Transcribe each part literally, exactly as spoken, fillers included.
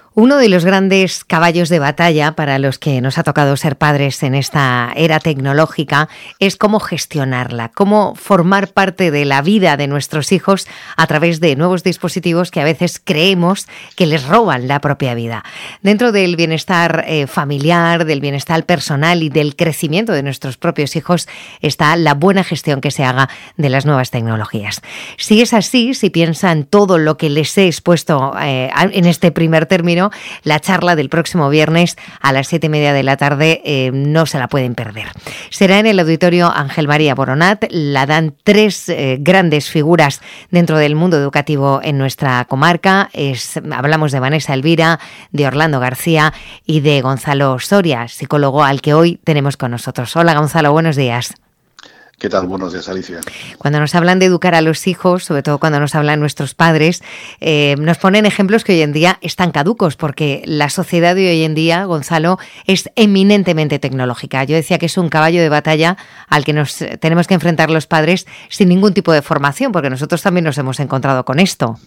Uno de los grandes caballos de batalla para los que nos ha tocado ser padres en esta era tecnológica es cómo gestionarla, cómo formar parte de la vida de nuestros hijos a través de nuevos dispositivos que a veces creemos que les roban la propia vida. Dentro del bienestar eh, familiar, del bienestar personal y del crecimiento de nuestros propios hijos está la buena gestión que se haga de las nuevas tecnologías. Si es así, si piensan todo lo que les he expuesto eh, en este primer término, la charla del próximo viernes a las siete y media de la tarde eh, no se la pueden perder. Será en el Auditorio Ángel María Boronat. La dan tres eh, grandes figuras dentro del mundo educativo en nuestra comarca. Es, hablamos de Vanessa Elvira, de Orlando García y de Gonzalo Soria, psicólogo al que hoy tenemos con nosotros. Hola Gonzalo, buenos días. ¿Qué tal? Buenos días, Alicia. Cuando nos hablan de educar a los hijos, sobre todo cuando nos hablan nuestros padres, eh, nos ponen ejemplos que hoy en día están caducos, porque la sociedad de hoy en día, Gonzalo, es eminentemente tecnológica. Yo decía que es un caballo de batalla al que nos tenemos que enfrentar los padres sin ningún tipo de formación, porque nosotros también nos hemos encontrado con esto.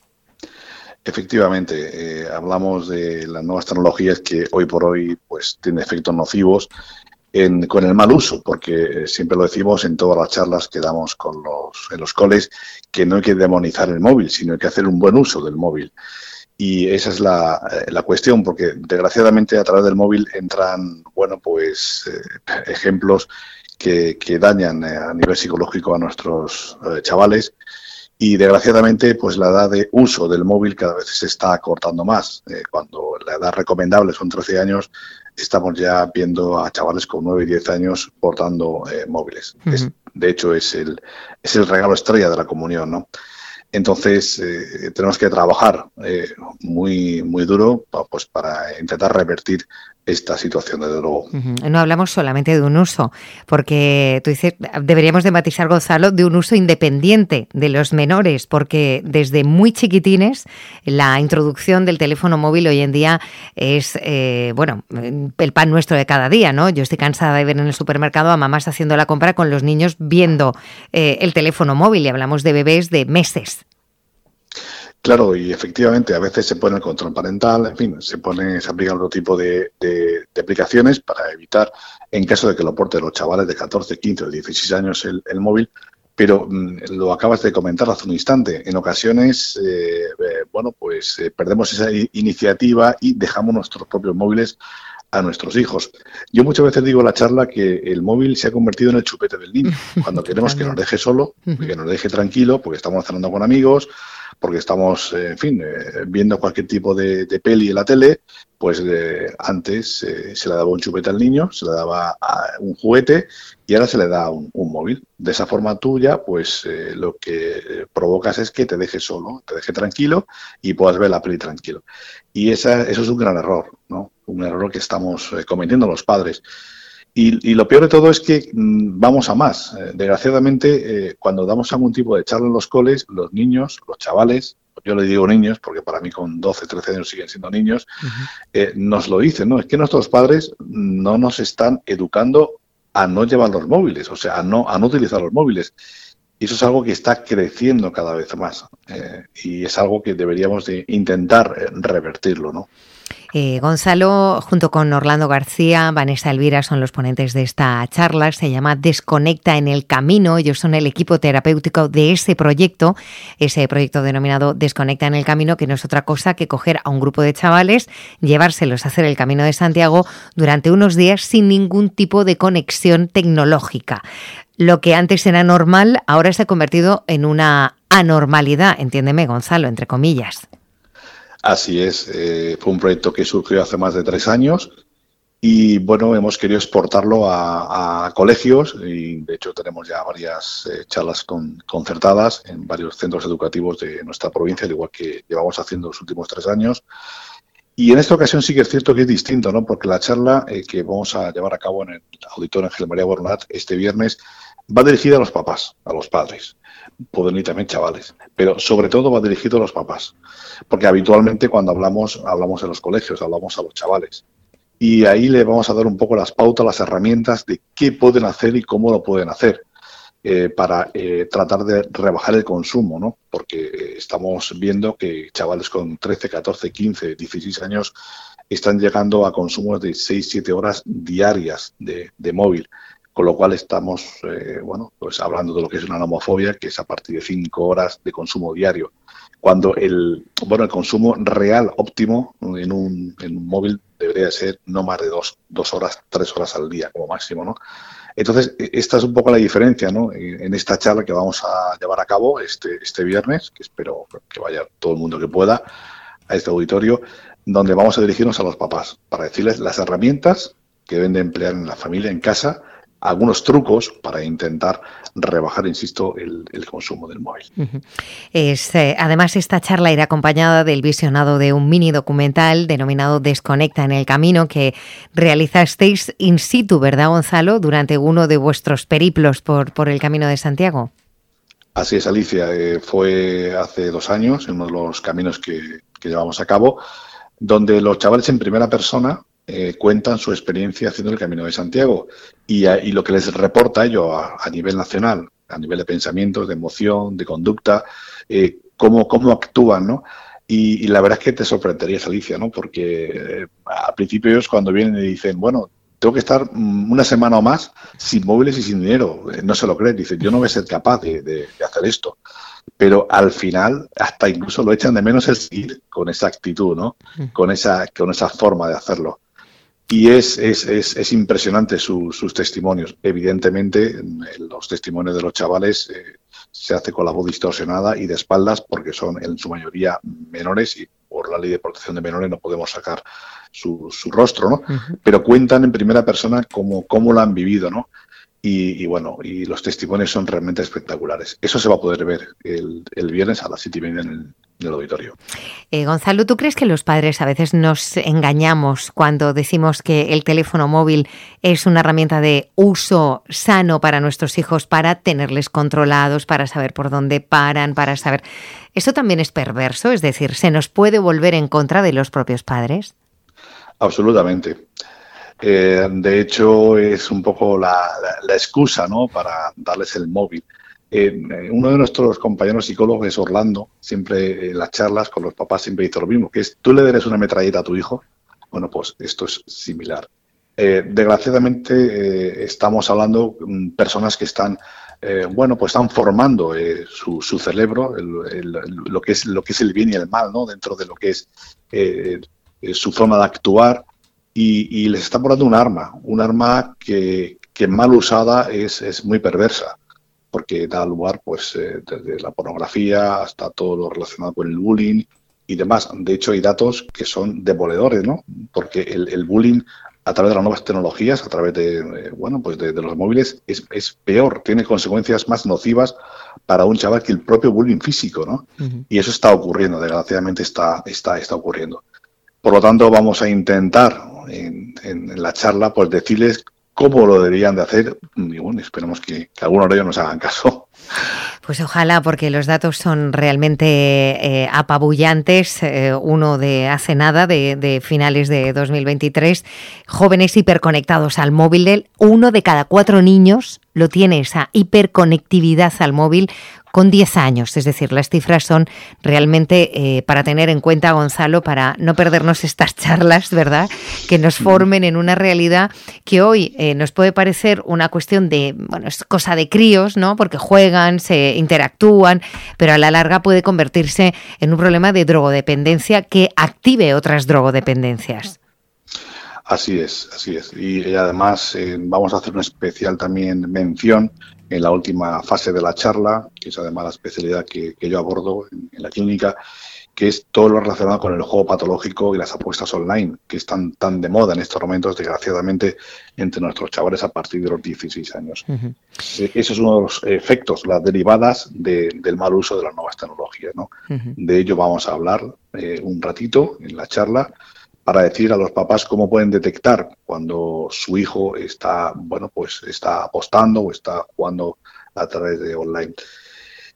Efectivamente, eh, hablamos de las nuevas tecnologías que hoy por hoy pues tienen efectos nocivos En, con el mal uso, porque siempre lo decimos en todas las charlas que damos con los, en los coles, que no hay que demonizar el móvil, sino hay que hacer un buen uso del móvil. Y esa es la, la cuestión, porque desgraciadamente a través del móvil entran, bueno, pues eh, ejemplos que, que dañan eh, a nivel psicológico a nuestros eh, chavales. Y desgraciadamente, pues la edad de uso del móvil cada vez se está acortando más. Eh, cuando la edad recomendable son trece años, estamos ya viendo a chavales con nueve y diez años portando eh, móviles. Uh-huh. Es, de hecho, es el, es el regalo estrella de la comunión, ¿no? Entonces, eh, tenemos que trabajar eh, muy, muy duro pa, pues, para intentar revertir esta situación, desde luego. Uh-huh. No hablamos solamente de un uso, porque tú dices, deberíamos de matizar, Gonzalo, de un uso independiente de los menores, porque desde muy chiquitines la introducción del teléfono móvil hoy en día es, eh, bueno, el pan nuestro de cada día, ¿no? Yo estoy cansada de ver en el supermercado a mamás haciendo la compra con los niños viendo eh, el teléfono móvil, y hablamos de bebés de meses. Claro, y efectivamente a veces se pone el control parental, en fin, se pone, se aplican otro tipo de, de, de aplicaciones para evitar, en caso de que lo porten los chavales de catorce, quince o dieciséis años el, el móvil, pero mmm, lo acabas de comentar hace un instante, en ocasiones, eh, eh, bueno, pues eh, perdemos esa iniciativa y dejamos nuestros propios móviles a nuestros hijos. Yo muchas veces digo en la charla que el móvil se ha convertido en el chupete del niño, cuando queremos que nos deje solo, que nos deje tranquilo, porque estamos cenando con amigos, porque estamos, en fin, eh, viendo cualquier tipo de, de peli en la tele, pues eh, antes eh, se le daba un chupete al niño, se le daba a un juguete y ahora se le da un, un móvil. De esa forma tuya, pues eh, lo que provocas es que te deje solo, te deje tranquilo y puedas ver la peli tranquilo. Y esa, eso es un gran error, ¿no? Un error que estamos eh, cometiendo los padres. Y, y lo peor de todo es que mmm, vamos a más. Eh, desgraciadamente, eh, cuando damos algún tipo de charla en los coles, los niños, los chavales, yo le digo niños, porque para mí con doce, trece años siguen siendo niños, uh-huh. eh, nos lo dicen, ¿no? Es que nuestros padres no nos están educando a no llevar los móviles, o sea, a no, a no utilizar los móviles. Y eso es algo que está creciendo cada vez más. Eh, y es algo que deberíamos de intentar eh, revertirlo, ¿no? Eh, Gonzalo, junto con Orlando García, Vanessa Elvira son los ponentes de esta charla. Se llama Desconecta en el Camino. Ellos son el equipo terapéutico de ese proyecto, ese proyecto denominado Desconecta en el Camino, que no es otra cosa que coger a un grupo de chavales, llevárselos a hacer el Camino de Santiago durante unos días sin ningún tipo de conexión tecnológica. Lo que antes era normal, ahora se ha convertido en una anormalidad, entiéndeme, Gonzalo, entre comillas. Así es, eh, fue un proyecto que surgió hace más de tres años y, bueno, hemos querido exportarlo a, a colegios y, de hecho, tenemos ya varias eh, charlas con, concertadas en varios centros educativos de nuestra provincia, al igual que llevamos haciendo los últimos tres años. Y en esta ocasión sí que es cierto que es distinto, ¿no? Porque la charla eh, que vamos a llevar a cabo en el Auditorio Ángel María Boronat este viernes va dirigida a los papás, a los padres. Pueden ir también chavales, pero sobre todo va dirigido a los papás, porque habitualmente cuando hablamos, hablamos en los colegios, hablamos a los chavales, y ahí le vamos a dar un poco las pautas, las herramientas de qué pueden hacer y cómo lo pueden hacer. eh, para eh, tratar de rebajar el consumo, ¿no? Porque estamos viendo que chavales con trece, catorce, quince, dieciséis años están llegando a consumos de seis, siete horas diarias de, de móvil. Con lo cual estamos, eh, bueno, pues hablando de lo que es una nomofobia, que es a partir de cinco horas de consumo diario. Cuando el, bueno, el consumo real óptimo en un, en un móvil debería ser no más de dos, dos horas, tres horas al día como máximo, ¿no? Entonces, esta es un poco la diferencia, ¿no? En esta charla que vamos a llevar a cabo este, este viernes, que espero que vaya todo el mundo que pueda a este auditorio, donde vamos a dirigirnos a los papás para decirles las herramientas que deben de emplear en la familia, en casa, algunos trucos para intentar rebajar, insisto, el, el consumo del móvil. Uh-huh. Es, eh, además, esta charla irá acompañada del visionado de un mini documental denominado Desconecta en el Camino, que realizasteis in situ, ¿verdad, Gonzalo?, durante uno de vuestros periplos por, por el Camino de Santiago. Así es, Alicia. Eh, fue hace dos años, en uno de los caminos que, que llevamos a cabo, donde los chavales en primera persona Eh, cuentan su experiencia haciendo el Camino de Santiago y, a, y lo que les reporta ello a, a nivel nacional, a nivel de pensamientos, de emoción, de conducta, eh, cómo, cómo actúan, ¿no? Y, y la verdad es que te sorprenderías, Alicia, ¿no? Porque eh, al principio ellos cuando vienen y dicen, bueno, tengo que estar mm, una semana o más sin móviles y sin dinero, eh, no se lo creen, dicen, yo no voy a ser capaz de, de, de hacer esto. Pero al final hasta incluso lo echan de menos el seguir con esa actitud, ¿no? Con esa, con esa forma de hacerlo. Y es, es, es, es impresionante su, sus testimonios. Evidentemente, los testimonios de los chavales eh, se hace con la voz distorsionada y de espaldas porque son en su mayoría menores y por la ley de protección de menores no podemos sacar su, su rostro, ¿no? Uh-huh. Pero cuentan en primera persona cómo, cómo lo han vivido, ¿no? Y, y bueno, y los testimonios son realmente espectaculares. Eso se va a poder ver el, el viernes a las siete y media en el, en el auditorio. Eh, Gonzalo, ¿tú crees que los padres a veces nos engañamos cuando decimos que el teléfono móvil es una herramienta de uso sano para nuestros hijos, para tenerles controlados, para saber por dónde paran, para saber... ¿Eso también es perverso? Es decir, ¿se nos puede volver en contra de los propios padres? Absolutamente. Eh, de hecho, es un poco la, la, la excusa, ¿no?, para darles el móvil. Eh, uno de nuestros compañeros psicólogos es Orlando, siempre en las charlas con los papás siempre dice lo mismo, que es, ¿tú le darías una metralleta a tu hijo? Bueno, pues esto es similar. Eh, desgraciadamente eh, estamos hablando de personas que están, eh, bueno, pues están formando eh, su, su cerebro, el, el, el, lo que es lo que es el bien y el mal, ¿no?, dentro de lo que es eh, su forma de actuar. Y, y les está poniendo un arma, un arma que, que mal usada es, es muy perversa, porque da lugar pues eh, desde la pornografía hasta todo lo relacionado con el bullying y demás. De hecho, hay datos que son demoledores, ¿no? Porque el, el bullying a través de las nuevas tecnologías, a través de eh, bueno pues de, de los móviles, es, es peor, tiene consecuencias más nocivas para un chaval que el propio bullying físico, ¿no? Uh-huh. Y eso está ocurriendo, desgraciadamente está, está, está ocurriendo. Por lo tanto, vamos a intentar en, en, en la charla pues decirles cómo lo deberían de hacer y bueno, esperemos que, que algunos de ellos nos hagan caso. Pues ojalá, porque los datos son realmente eh, apabullantes. Eh, uno de hace nada, de, de finales de dos mil veintitrés, jóvenes hiperconectados al móvil. Uno de cada cuatro niños lo tiene, esa hiperconectividad al móvil, con diez años. Es decir, las cifras son realmente eh, para tener en cuenta, Gonzalo, para no perdernos estas charlas, ¿verdad?, que nos formen en una realidad que hoy eh, nos puede parecer una cuestión de, bueno, es cosa de críos, ¿no?, porque juegan, se interactúan, pero a la larga puede convertirse en un problema de drogodependencia que active otras drogodependencias. Así es, así es. Y, y además eh, vamos a hacer una especial también mención en la última fase de la charla, que es además la especialidad que, que yo abordo en, en la clínica, que es todo lo relacionado con el juego patológico y las apuestas online, que están tan de moda en estos momentos, desgraciadamente, entre nuestros chavales a partir de los dieciséis años. Uh-huh. Eh, esos son uno de los efectos, las derivadas de, del mal uso de las nuevas tecnologías, ¿no? Uh-huh. De ello vamos a hablar eh, un ratito en la charla, para decir a los papás cómo pueden detectar cuando su hijo está, bueno, pues está apostando o está jugando a través de online.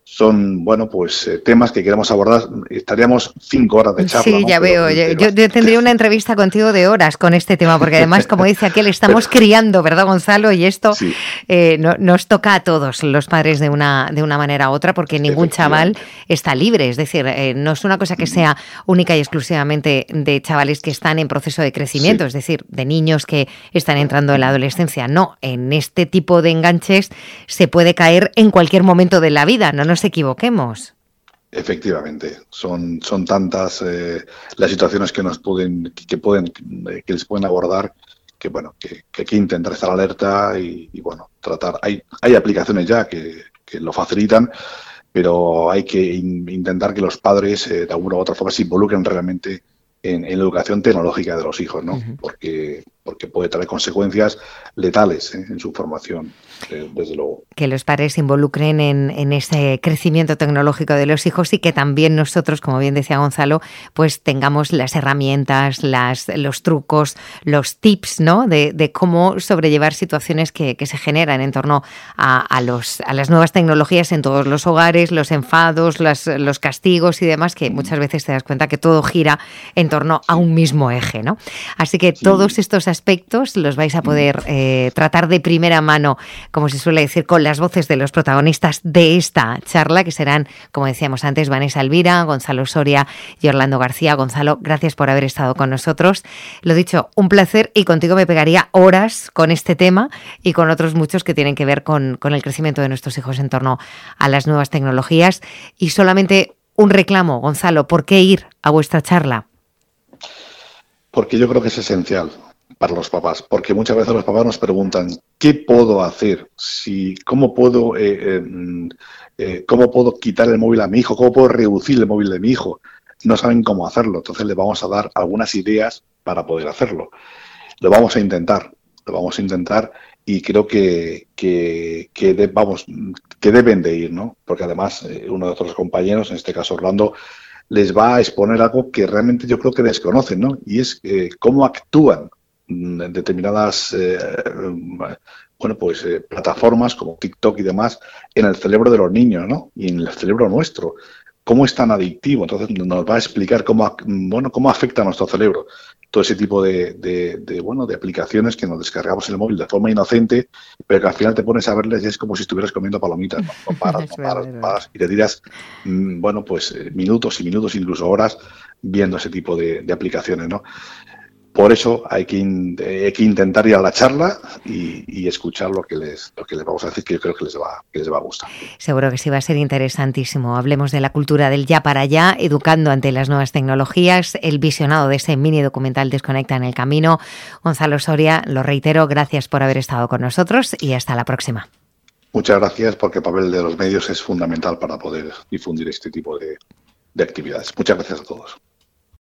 son, bueno, pues eh, temas que queremos abordar. Estaríamos cinco horas de charla. Sí, ¿no? ya Pero, veo. Yo, yo tendría una entrevista contigo de horas con este tema, porque además, como dice aquel, estamos criando, ¿verdad, Gonzalo? Y esto sí. eh, no, nos toca a todos los padres de una, de una manera u otra, porque ningún chaval está libre. Es decir, eh, no es una cosa que sea única y exclusivamente de chavales que están en proceso de crecimiento, sí. es decir, de niños que están entrando en la adolescencia. No, en este tipo de enganches se puede caer en cualquier momento de la vida, no nos equivoquemos. Efectivamente, son, son tantas eh, las situaciones que nos pueden, que pueden, que les pueden abordar, que bueno, que, que hay que intentar estar alerta y, y bueno, tratar. Hay, hay aplicaciones ya que, que lo facilitan, pero hay que in, intentar que los padres eh, de alguna u otra forma se involucren realmente en, en la educación tecnológica de los hijos, ¿no? Uh-huh. Porque porque puede traer consecuencias letales ¿eh? en su formación, eh, desde luego. Que los padres se involucren en, en ese crecimiento tecnológico de los hijos y que también nosotros, como bien decía Gonzalo, pues tengamos las herramientas, las, los trucos, los tips, ¿no? De, de cómo sobrellevar situaciones que, que se generan en torno a, a, los, a las nuevas tecnologías en todos los hogares, los enfados, las, los castigos y demás, que muchas veces te das cuenta que todo gira en torno a un mismo eje, ¿no? Así que sí. todos estos aspectos los vais a poder eh, tratar de primera mano, como se suele decir, con las voces de los protagonistas de esta charla, que serán, como decíamos antes, Vanessa Elvira, Gonzalo Soria y Orlando García. Gonzalo, gracias por haber estado con nosotros. Lo dicho, un placer, y contigo me pegaría horas con este tema y con otros muchos que tienen que ver con, con el crecimiento de nuestros hijos en torno a las nuevas tecnologías. Y solamente un reclamo, Gonzalo, ¿por qué ir a vuestra charla? Porque yo creo que es esencial para los papás, porque muchas veces los papás nos preguntan ¿qué puedo hacer? Si, ¿cómo puedo eh, eh, eh, cómo puedo quitar el móvil a mi hijo? ¿Cómo puedo reducir el móvil de mi hijo? No saben cómo hacerlo, entonces les vamos a dar algunas ideas para poder hacerlo. Lo vamos a intentar, lo vamos a intentar y creo que, que, que de, vamos, que deben de ir, ¿no? Porque además eh, uno de nuestros compañeros, en este caso Orlando, les va a exponer algo que realmente yo creo que desconocen, ¿no? Y es eh, cómo actúan en determinadas eh, bueno pues eh, plataformas como TikTok y demás en el cerebro de los niños, ¿no? Y en el cerebro nuestro, cómo es tan adictivo. Entonces nos va a explicar cómo bueno cómo afecta a nuestro cerebro todo ese tipo de, de, de bueno de aplicaciones que nos descargamos en el móvil de forma inocente, pero que al final te pones a verles y es como si estuvieras comiendo palomitas, ¿no? No paras, no paras, no paras, y te tiras bueno pues minutos y minutos, incluso horas, viendo ese tipo de, de aplicaciones, ¿no? Por eso hay que, in, hay que intentar ir a la charla y, y escuchar lo que les lo que les vamos a decir, que yo creo que les va que les va a gustar. Seguro que sí, va a ser interesantísimo. Hablemos de la cultura del ya para allá, educando ante las nuevas tecnologías, el visionado de ese mini documental Desconecta en el Camino. Gonzalo Soria, lo reitero, gracias por haber estado con nosotros y hasta la próxima. Muchas gracias, porque el papel de los medios es fundamental para poder difundir este tipo de, de actividades. Muchas gracias a todos.